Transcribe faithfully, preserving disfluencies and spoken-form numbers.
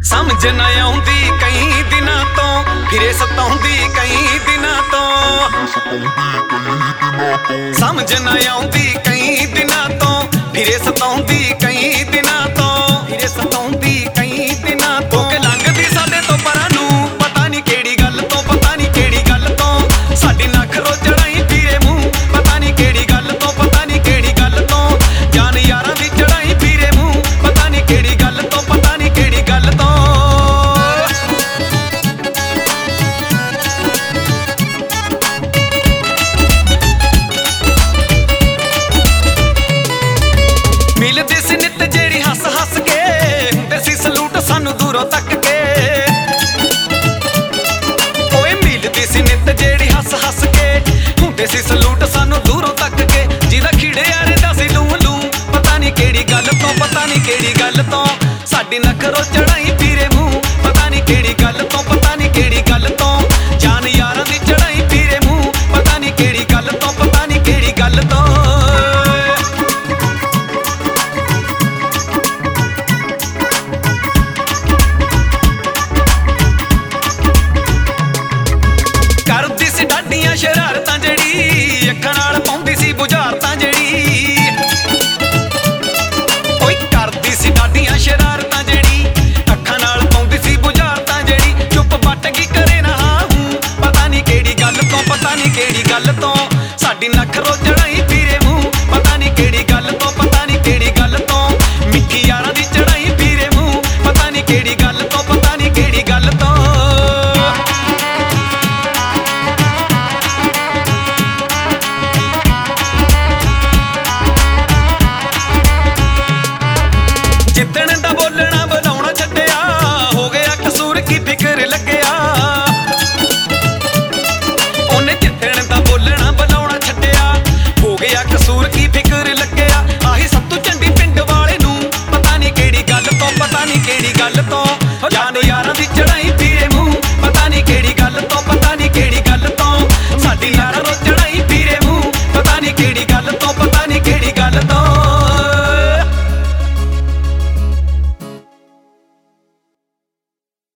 समझ न आउंदी कई दिनां तो फिरे सताउंदी कई दिनां तो समझ न आउंदी कई दिनां तो फिरे सताउंदी कई दिनां तो फिरे सताउंदी कई दिनां तो कि लंघदी साडे तो परां नूं पता नहीं केड़ी गल तो पता नहीं केड़ी गल तो साडी नख रोजड़ाई फिरे मूंह पता नहीं केड़ी गल तो पता नहीं केड़ी गल तो जान यारां दी चढ़ाई फिरे मूंह पता नहीं केड़ी गल तो पता नहीं केड़ी गल तो मिलदी सी नित जेड़ी हस हस के हुंदे सी सलूट सानू दूरों तक के ओए मिलदी सी नित जेड़ी हस हस के हुंदे सी सलूट सानू दूरों तक के जिहदा खिड़े यारे दा सी लूं लूं पता नहीं केड़ी गल तो पता नहीं केड़ी गल तो साडी नख रोजड़ाई फिरे मूंह पता नहीं केड़ी गल तो पता नहीं केड़ी गल तो जान यारां दी चढ़ाई फिरे मूंह पता नहीं केड़ी गल तो पता नहीं केड़ी गल तो करदी सी डाडियां शरारतां जेड़ी अखां नाल पाउंदी सी बुझारतां जेड़ी ओए करदी सी डाडियां शरारतां जेड़ी अखां नाल पाउंदी सी बुझारतां जेड़ी चुप बट गई करे ना हूं पता नहीं केड़ी गल तो पता नहीं केड़ी गल तो साडी नख रोजड़ाई फिरे मूंह पता नहीं केड़ी गल तो पता नहीं केड़ी गल तो मिठी यारां दी चढ़ाई फिरे मूंह पता नहीं केड़ी गल तो पता नहीं केड़ी गल तो जिद्दण दा बोलना बनाउणा छड्डिया हो गया कसूर की फिक्र लग्गिया ओने जिद्दण दा बोलना बनाउणा छड्डिया हो गया कसूर की फिक्र लग्गिया आही सत्तू झंडी पिंड वाले नूं पता नहीं केड़ी गल तो पता नहीं केड़ी गल तो जान यार